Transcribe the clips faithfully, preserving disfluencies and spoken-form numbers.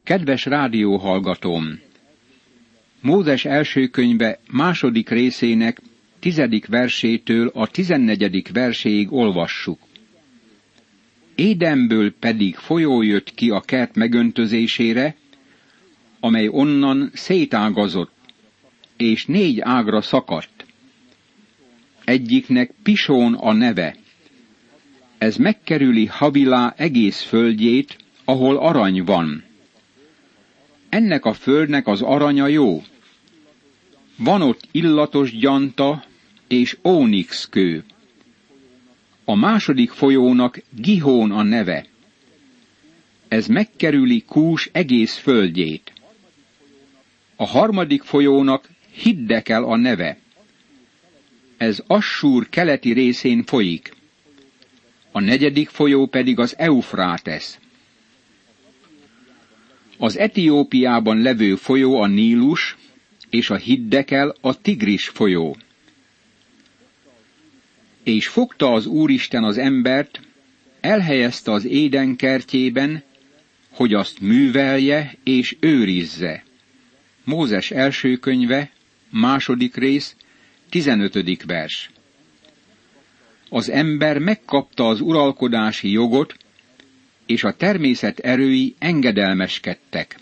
Kedves rádióhallgatóm! Mózes első könyve második részének tizedik versétől a tizennegyedik verséig olvassuk. Édenből pedig folyó jött ki a kert megöntözésére, amely onnan szétágazott, és négy ágra szakadt. Egyiknek Pisón a neve. Ez megkerüli Havilá egész földjét, ahol arany van. Ennek a földnek az aranya jó. Van ott illatos gyanta és ónix kő. A második folyónak Gihón a neve. Ez megkerüli Kús egész földjét. A harmadik folyónak Hiddekel a neve. Ez Assúr keleti részén folyik. A negyedik folyó pedig az Eufrátesz. Az Etiópiában levő folyó a Nílus, és a Hiddekel a Tigris folyó. És fogta az Úristen az embert, elhelyezte az Éden kertjében, hogy azt művelje és őrizze. Mózes első könyve, második rész, tizenötödik vers. Az ember megkapta az uralkodási jogot, és a természet erői engedelmeskedtek.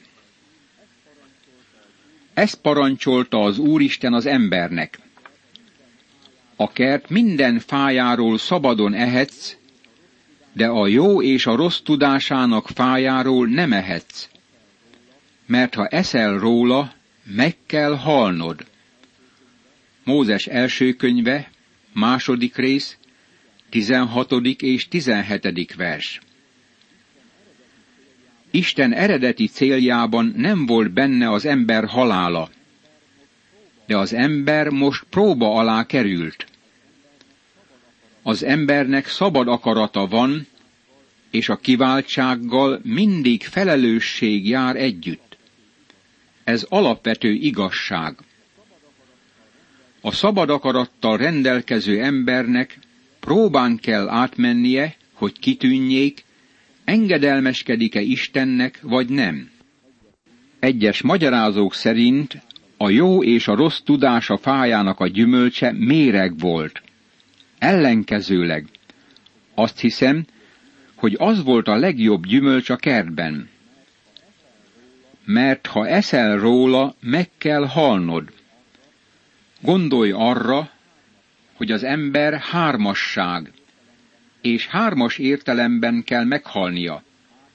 Ezt parancsolta az Úristen az embernek. A kert minden fájáról szabadon ehetsz, de a jó és a rossz tudásának fájáról nem ehetsz. Mert ha eszel róla, meg kell halnod. Mózes első könyve, második rész, tizenhatodik és tizenhetedik vers. Isten eredeti céljában nem volt benne az ember halála, de az ember most próba alá került. Az embernek szabad akarata van, és a kiváltsággal mindig felelősség jár együtt. Ez alapvető igazság. A szabad akarattal rendelkező embernek próbán kell átmennie, hogy kitűnjék, engedelmeskedik-e Istennek, vagy nem. Egyes magyarázók szerint a jó és a rossz tudása fájának a gyümölcse méreg volt. Ellenkezőleg azt hiszem, hogy az volt a legjobb gyümölcs a kertben. Mert ha eszel róla, meg kell halnod. Gondolj arra, hogy az ember hármasság, és hármas értelemben kell meghalnia.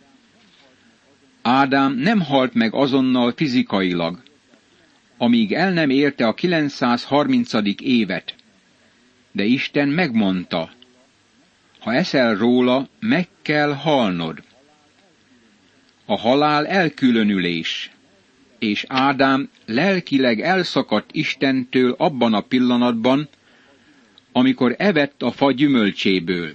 Ádám nem halt meg azonnal fizikailag, amíg el nem érte a kilencszázharmincadik évet, de Isten megmondta, ha eszel róla, meg kell halnod. A halál elkülönülés, és Ádám lelkileg elszakadt Istentől abban a pillanatban, amikor evett a fa gyümölcséből.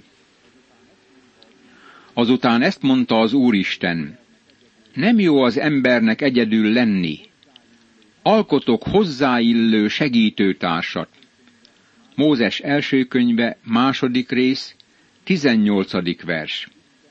Azután ezt mondta az Úristen, nem jó az embernek egyedül lenni, alkotok hozzáillő segítőtársat. Mózes első könyve, második rész, tizennyolcadik vers.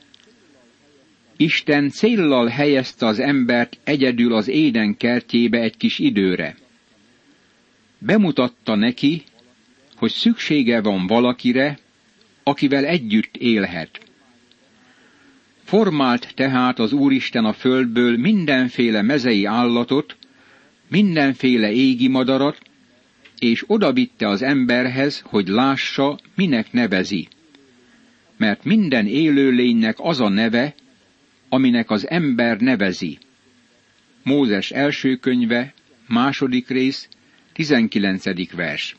Isten céllal helyezte az embert egyedül az Éden kertjébe egy kis időre. Bemutatta neki, hogy szüksége van valakire, akivel együtt élhet. Formált tehát az Úristen a földből mindenféle mezei állatot, mindenféle égi madarat, és odavitte az emberhez, hogy lássa, minek nevezi. Mert minden élőlénynek az a neve, aminek az ember nevezi. Mózes első könyve, második rész, tizenkilencedik vers.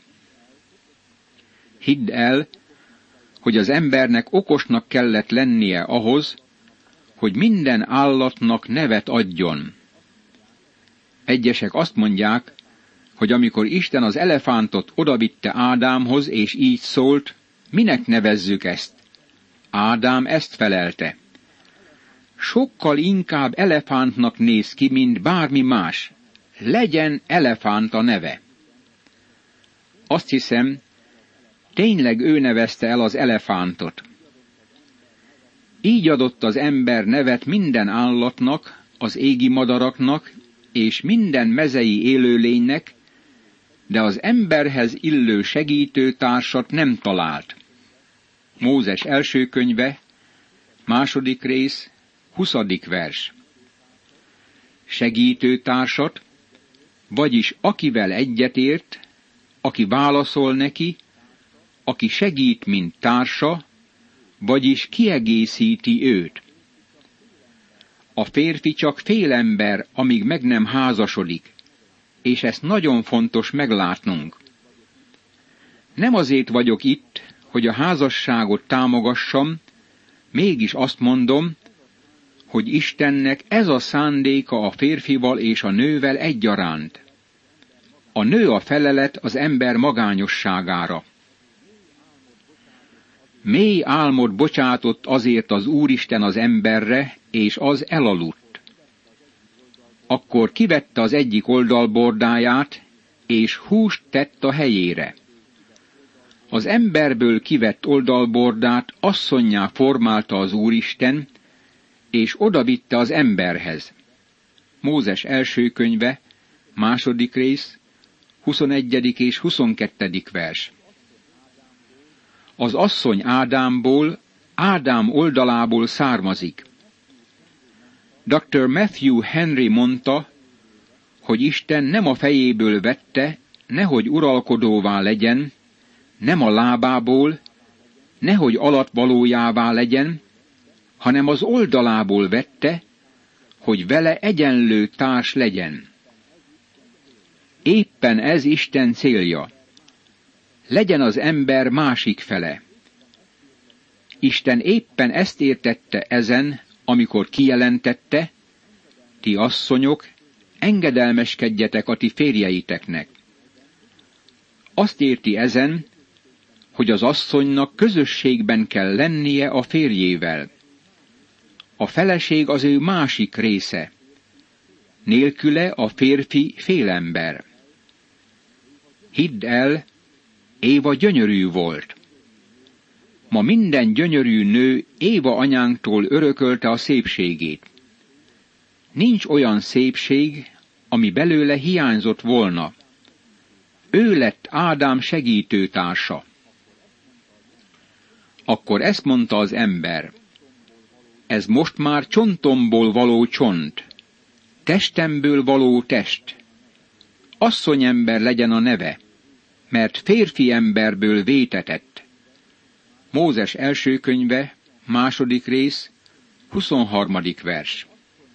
Hidd el, hogy az embernek okosnak kellett lennie ahhoz, hogy minden állatnak nevet adjon. Egyesek azt mondják, hogy amikor Isten az elefántot odavitte Ádámhoz, és így szólt, minek nevezzük ezt? Ádám ezt felelte. Sokkal inkább elefántnak néz ki, mint bármi más. Legyen elefánt a neve. Azt hiszem, tényleg ő nevezte el az elefántot. Így adott az ember nevet minden állatnak, az égi madaraknak és minden mezei élőlénynek, de az emberhez illő segítőtársat nem talált. Mózes első könyve, második rész, huszadik vers. Segítőtársat, vagyis akivel egyetért, aki válaszol neki, aki segít, mint társa, vagyis kiegészíti őt. A férfi csak fél ember, amíg meg nem házasodik, és ezt nagyon fontos meglátnunk. Nem azért vagyok itt, hogy a házasságot támogassam, mégis azt mondom, hogy Istennek ez a szándéka a férfival és a nővel egyaránt. A nő a felelet az ember magányosságára. Mély álmot bocsátott azért az Úristen az emberre, és az elaludt. Akkor kivette az egyik oldalbordáját, és húst tett a helyére. Az emberből kivett oldalbordát asszonnyá formálta az Úristen, és odavitte az emberhez. Mózes első könyve, második rész, huszonegyedik és huszonkettedik vers. Az asszony Ádámból, Ádám oldalából származik. doktor Matthew Henry mondta, hogy Isten nem a fejéből vette, nehogy uralkodóvá legyen, nem a lábából, nehogy alattvalójává legyen, hanem az oldalából vette, hogy vele egyenlő társ legyen. Éppen ez Isten célja. Legyen az ember másik fele. Isten éppen ezt értette ezen, amikor kijelentette, ti asszonyok, engedelmeskedjetek a ti férjeiteknek. Azt érti ezen, hogy az asszonynak közösségben kell lennie a férjével. A feleség az ő másik része. Nélküle a férfi félember. Hidd el, Éva gyönyörű volt. Ma minden gyönyörű nő Éva anyánktól örökölte a szépségét. Nincs olyan szépség, ami belőle hiányzott volna. Ő lett Ádám segítőtársa. Akkor ezt mondta az ember: ez most már csontomból való csont, testemből való test. Asszonyember legyen a neve, mert férfi emberből vétetett. Mózes első könyve, második rész, huszonharmadik vers.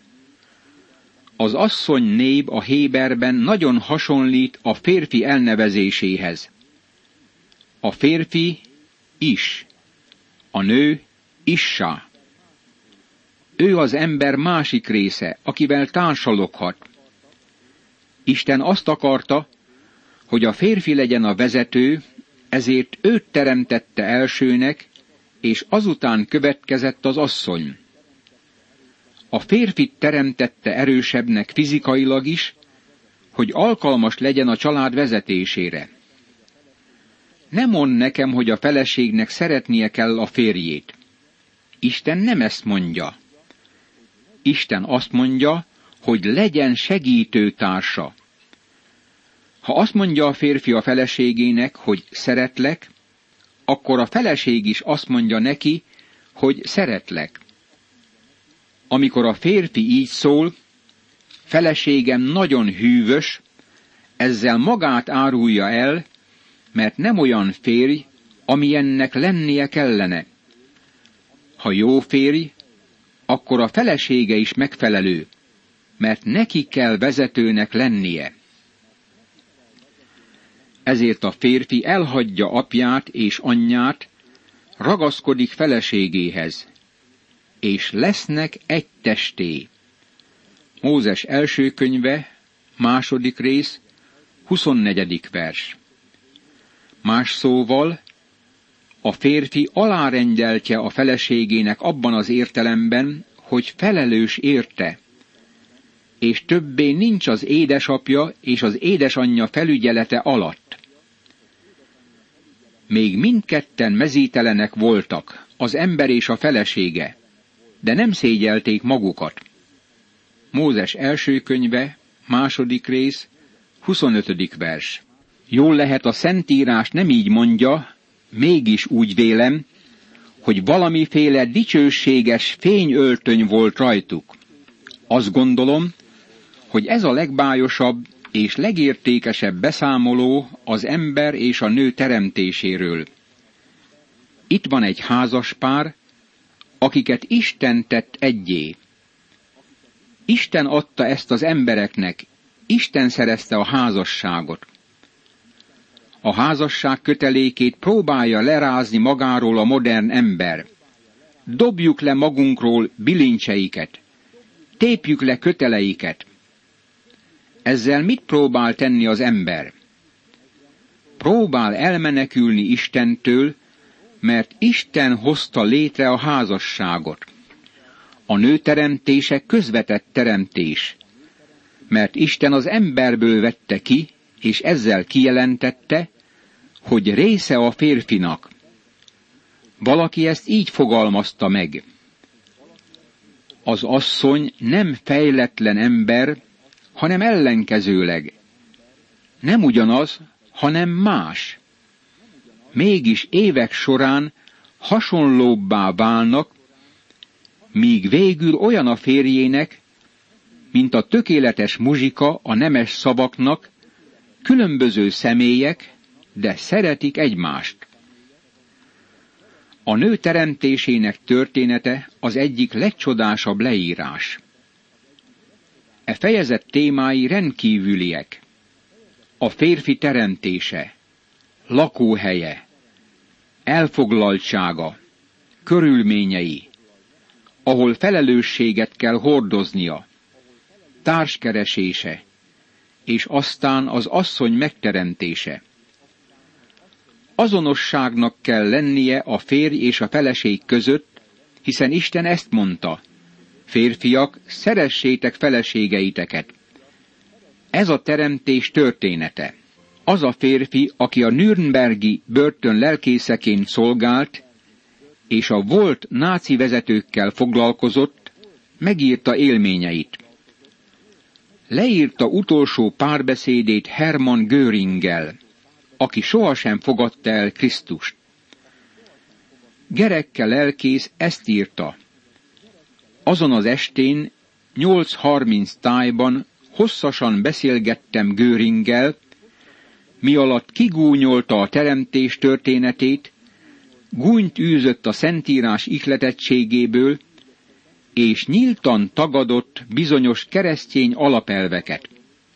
Az asszony név a héberben nagyon hasonlít a férfi elnevezéséhez. A férfi is, a nő issá. Ő az ember másik része, akivel társaloghat. Isten azt akarta, hogy a férfi legyen a vezető, ezért őt teremtette elsőnek, és azután következett az asszony. A férfit teremtette erősebbnek fizikailag is, hogy alkalmas legyen a család vezetésére. Ne mondd nekem, hogy a feleségnek szeretnie kell a férjét. Isten nem ezt mondja. Isten azt mondja, hogy legyen segítőtársa. Ha azt mondja a férfi a feleségének, hogy szeretlek, akkor a feleség is azt mondja neki, hogy szeretlek. Amikor a férfi így szól, feleségem nagyon hűvös, ezzel magát árulja el, mert nem olyan férj, amilyennek lennie kellene. Ha jó férj, akkor a felesége is megfelelő, mert neki kell vezetőnek lennie. Ezért a férfi elhagyja apját és anyját, ragaszkodik feleségéhez, és lesznek egy testé. Mózes első könyve, második rész, huszonnegyedik vers. Más szóval, a férfi alárendeltje a feleségének abban az értelemben, hogy felelős érte, és többé nincs az édesapja és az édesanyja felügyelete alatt. Még mindketten mezítelenek voltak, az ember és a felesége, de nem szégyelték magukat. Mózes első könyve, második rész, huszonötödik vers. Jól lehet, a Szentírás nem így mondja, mégis úgy vélem, hogy valamiféle dicsőséges fényöltöny volt rajtuk. Azt gondolom, hogy ez a legbájosabb és legértékesebb beszámoló az ember és a nő teremtéséről. Itt van egy házaspár, akiket Isten tett egyé. Isten adta ezt az embereknek, Isten szerezte a házasságot. A házasság kötelékét próbálja lerázni magáról a modern ember. Dobjuk le magunkról bilincseiket, tépjük le köteleiket. Ezzel mit próbál tenni az ember? Próbál elmenekülni Istentől, mert Isten hozta létre a házasságot. A nő teremtése közvetett teremtés, mert Isten az emberből vette ki, és ezzel kijelentette, hogy része a férfinak. Valaki ezt így fogalmazta meg. Az asszony nem fejletlen ember, hanem ellenkezőleg. Nem ugyanaz, hanem más. Mégis évek során hasonlóbbá válnak, míg végül olyan a férjének, mint a tökéletes muzsika a nemes szavaknak, különböző személyek, de szeretik egymást. A nő teremtésének története az egyik legcsodásabb leírás. E fejezet témái rendkívüliek. A férfi teremtése, lakóhelye, elfoglaltsága, körülményei, ahol felelősséget kell hordoznia, társkeresése, és aztán az asszony megteremtése. Azonosságnak kell lennie a férj és a feleség között, hiszen Isten ezt mondta: férfiak, szeressétek feleségeiteket. Ez a teremtés története. Az a férfi, aki a nürnbergi börtön lelkészeként szolgált, és a volt náci vezetőkkel foglalkozott, megírta élményeit. Leírta utolsó párbeszédét Hermann Göringgel, aki sohasem fogadta el Krisztust. Gerecke lelkész ezt írta: azon az estén nyolc harminc tájban hosszasan beszélgettem Göringgel, mi alatt kigúnyolta a teremtés történetét, gúnyt űzött a Szentírás ihletettségéből, és nyíltan tagadott bizonyos keresztény alapelveket.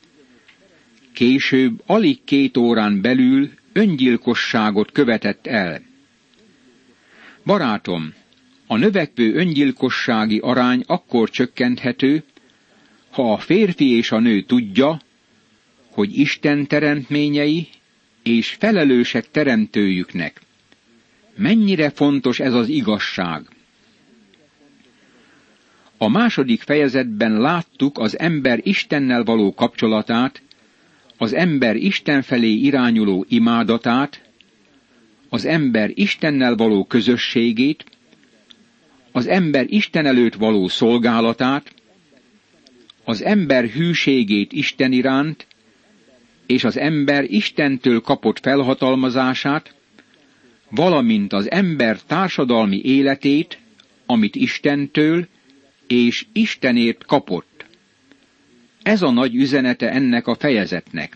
Később alig két órán belül öngyilkosságot követett el. Barátom, a növekvő öngyilkossági arány akkor csökkenthető, ha a férfi és a nő tudja, hogy Isten teremtményei és felelősek teremtőjüknek. Mennyire fontos ez az igazság! A második fejezetben láttuk az ember Istennel való kapcsolatát, az ember Isten felé irányuló imádatát, az ember Istennel való közösségét, az ember Isten előtt való szolgálatát, az ember hűségét Isten iránt, és az ember Istentől kapott felhatalmazását, valamint az ember társadalmi életét, amit Istentől és Istenért kapott. Ez a nagy üzenete ennek a fejezetnek.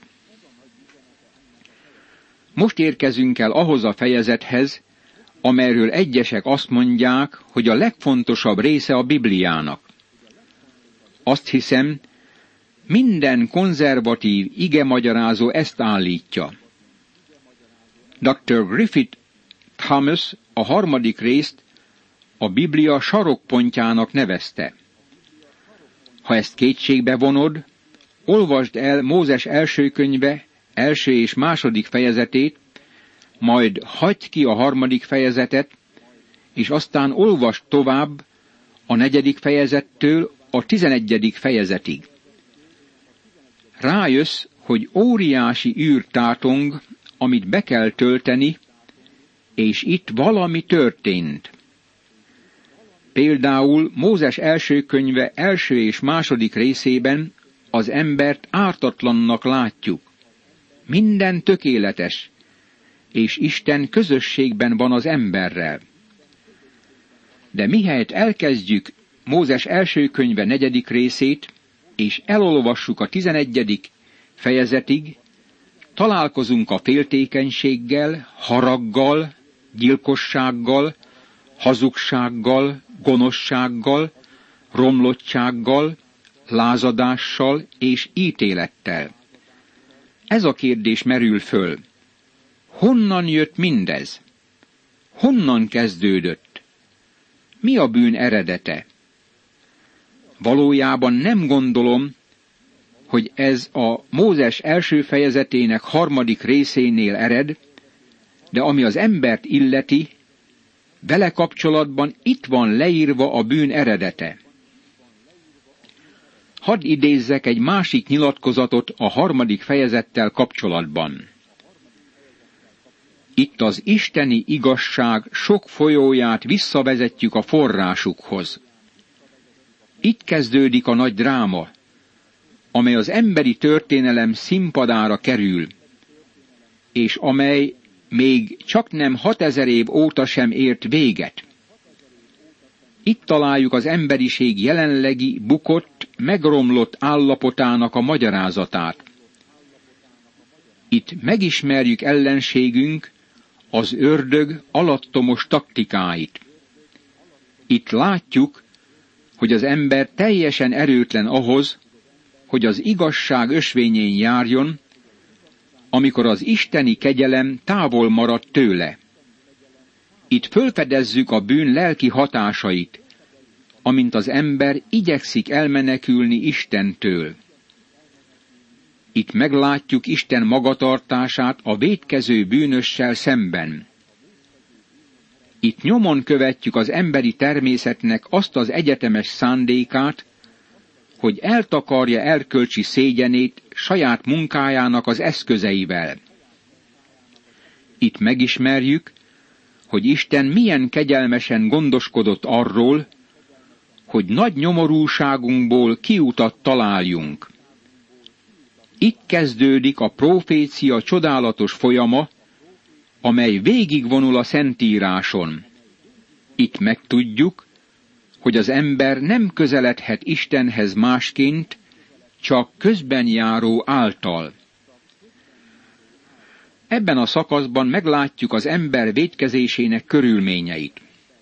Most érkezünk el ahhoz a fejezethez, amelyről egyesek azt mondják, hogy a legfontosabb része a Bibliának. Azt hiszem, minden konzervatív igemagyarázó ezt állítja. doktor Griffith Thomas a harmadik részt a Biblia sarokpontjának nevezte. Ha ezt kétségbe vonod, olvasd el Mózes első könyve első és második fejezetét, majd hagyd ki a harmadik fejezetet, és aztán olvasd tovább a negyedik fejezettől a tizenegyedik fejezetig. Rájössz, hogy óriási űr tátong, amit be kell tölteni, és itt valami történt. Például Mózes első könyve első és második részében az embert ártatlannak látjuk. Minden tökéletes, és Isten közösségben van az emberrel. De mihelyt elkezdjük Mózes első könyve negyedik részét, és elolvassuk a tizenegyedik fejezetig, találkozunk a féltékenységgel, haraggal, gyilkossággal, hazugsággal, gonoszsággal, romlottsággal, lázadással és ítélettel. Ez a kérdés merül föl. Honnan jött mindez? Honnan kezdődött? Mi a bűn eredete? Valójában nem gondolom, hogy ez a Mózes első fejezetének harmadik részénél ered, de ami az embert illeti, vele kapcsolatban itt van leírva a bűn eredete. Hadd idézzek egy másik nyilatkozatot a harmadik fejezettel kapcsolatban. Itt az isteni igazság sok folyóját visszavezetjük a forrásukhoz. Itt kezdődik a nagy dráma, amely az emberi történelem színpadára kerül, és amely még csak nem hatezer év óta sem ért véget. Itt találjuk az emberiség jelenlegi bukott, megromlott állapotának a magyarázatát. Itt megismerjük ellenségünk, az ördög alattomos taktikáit. Itt látjuk, hogy az ember teljesen erőtlen ahhoz, hogy az igazság ösvényén járjon, amikor az isteni kegyelem távol maradt tőle. Itt fölfedezzük a bűn lelki hatásait, amint az ember igyekszik elmenekülni Istentől. Itt meglátjuk Isten magatartását a vétkező bűnössel szemben. Itt nyomon követjük az emberi természetnek azt az egyetemes szándékát, hogy eltakarja erkölcsi szégyenét saját munkájának az eszközeivel. Itt megismerjük, hogy Isten milyen kegyelmesen gondoskodott arról, hogy nagy nyomorúságunkból kiutat találjunk. Itt kezdődik a prófécia csodálatos folyama, amely végigvonul a Szentíráson. Itt megtudjuk, hogy az ember nem közeledhet Istenhez másként, csak közben járó által. Ebben a szakaszban meglátjuk az ember vétkezésének körülményeit.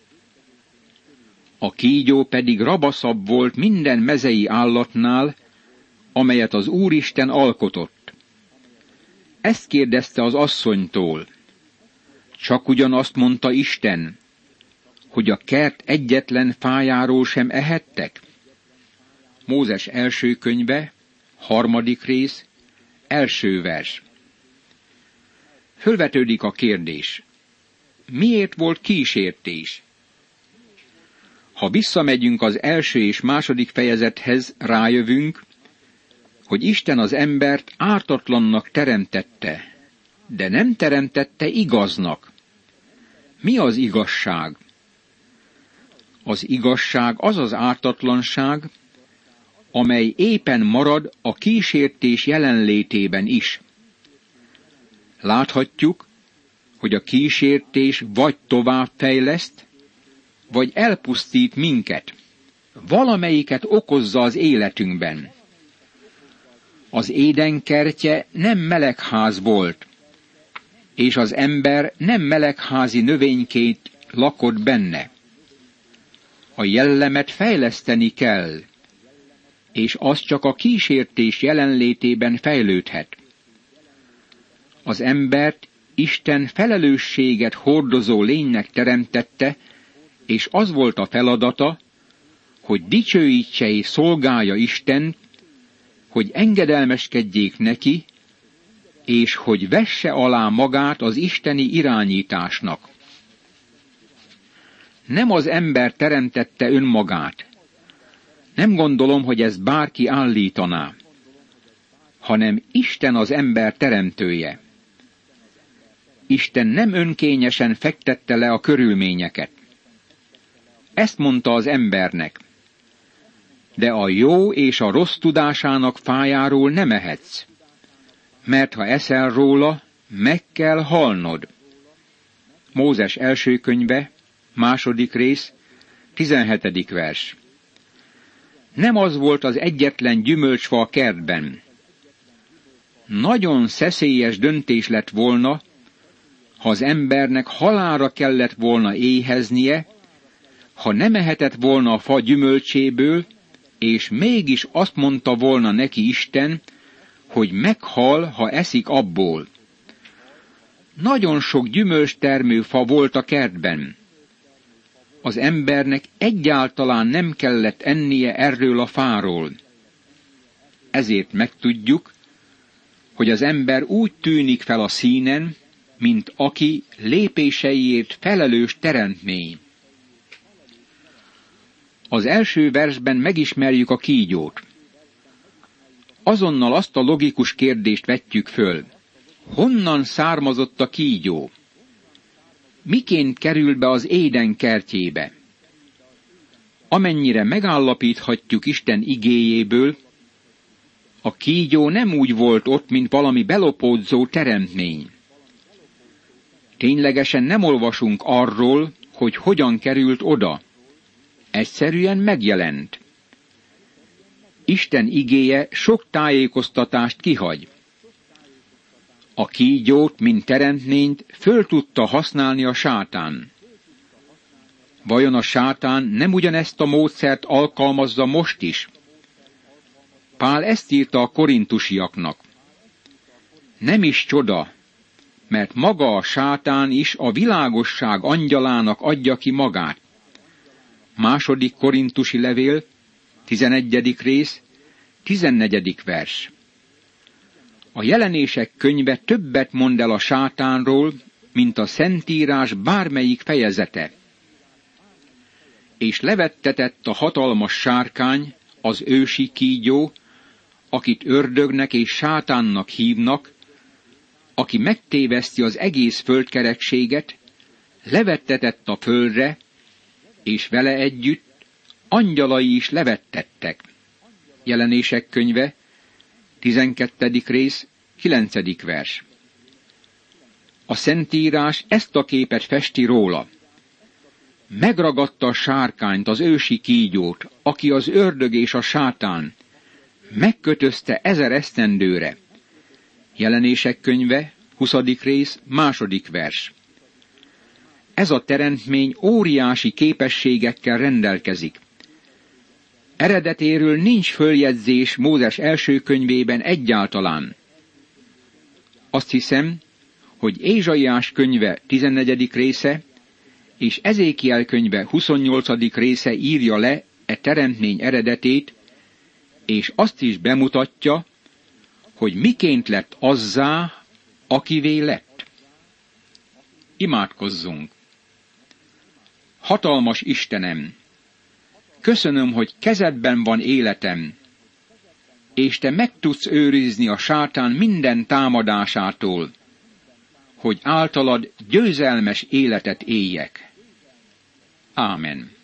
A kígyó pedig rabaszabb volt minden mezei állatnál, amelyet az Úristen alkotott. Ezt kérdezte az asszonytól. Csak ugyanazt mondta Isten, hogy a kert egyetlen fájáról sem ehettek? Mózes első könyve, harmadik rész, első vers. Fölvetődik a kérdés. Miért volt kísértés? Ha visszamegyünk az első és második fejezethez, rájövünk, hogy Isten az embert ártatlannak teremtette, de nem teremtette igaznak. Mi az igazság? Az igazság az az ártatlanság, amely éppen marad a kísértés jelenlétében is. Láthatjuk, hogy a kísértés vagy továbbfejleszt, vagy elpusztít minket. Valamelyiket okozza az életünkben. Az Éden kertje nem melegház volt, és az ember nem melegházi növényként lakott benne. A jellemet fejleszteni kell, és az csak a kísértés jelenlétében fejlődhet. Az embert Isten felelősséget hordozó lénynek teremtette, és az volt a feladata, hogy dicsőítse és szolgálja Istent, hogy engedelmeskedjék neki, és hogy vesse alá magát az isteni irányításnak. Nem az ember teremtette önmagát. Nem gondolom, hogy ezt bárki állítaná, hanem Isten az ember teremtője. Isten nem önkényesen fektette le a körülményeket. ezt mondta az embernek: de a jó és a rossz tudásának fájáról nem ehetsz, mert ha eszel róla, meg kell halnod. Mózes első könyve, második rész, tizenhetedik vers. Nem az volt az egyetlen gyümölcsfa a kertben. Nagyon szeszélyes döntés lett volna, ha az embernek halálra kellett volna éheznie, ha nem ehetett volna a fa gyümölcséből, és mégis azt mondta volna neki Isten, hogy meghal, ha eszik abból. Nagyon sok gyümölcstermő fa volt a kertben. Az embernek egyáltalán nem kellett ennie erről a fáról. Ezért megtudjuk, hogy az ember úgy tűnik fel a színen, mint aki lépéseiért felelős teremtmény. Az első versben megismerjük a kígyót. Azonnal azt a logikus kérdést vetjük föl: honnan származott a kígyó? Miként kerül be az Éden kertjébe? Amennyire megállapíthatjuk Isten igéjéből, a kígyó nem úgy volt ott, mint valami belopódzó teremtmény. Ténylegesen nem olvasunk arról, hogy hogyan került oda. Egyszerűen megjelent. Isten igéje sok tájékoztatást kihagy. A kígyót, mint teremtményt föl tudta használni a sátán. Vajon a sátán nem ugyanezt a módszert alkalmazza most is? Pál ezt írta a korintusiaknak: nem is csoda, mert maga a sátán is a világosság angyalának adja ki magát. Második korintusi levél, tizenegyedik rész, tizennegyedik vers. A Jelenések könyve többet mond el a sátánról, mint a Szentírás bármelyik fejezete. És levettetett a hatalmas sárkány, az ősi kígyó, akit ördögnek és sátánnak hívnak, aki megtéveszti az egész földkerekséget, levettetett a földre, és vele együtt angyalai is levettettek. Jelenések könyve, tizenkettedik rész, kilencedik vers. A Szentírás ezt a képet festi róla. Megragadta a sárkányt, az ősi kígyót, aki az ördög és a sátán, megkötözte ezer esztendőre. Jelenések könyve, huszadik rész, második vers. Ez a teremtmény óriási képességekkel rendelkezik. Eredetéről nincs följegyzés Mózes első könyvében egyáltalán. Azt hiszem, hogy Ézsaiás könyve tizennegyedik része és Ezékiel könyve huszonnyolcadik része írja le e teremtmény eredetét, és azt is bemutatja, hogy miként lett azzá, akivé lett. Imádkozzunk! Hatalmas Istenem! Köszönöm, hogy kezedben van életem, és te meg tudsz őrizni a sátán minden támadásától, hogy általad győzelmes életet éljek. Ámen.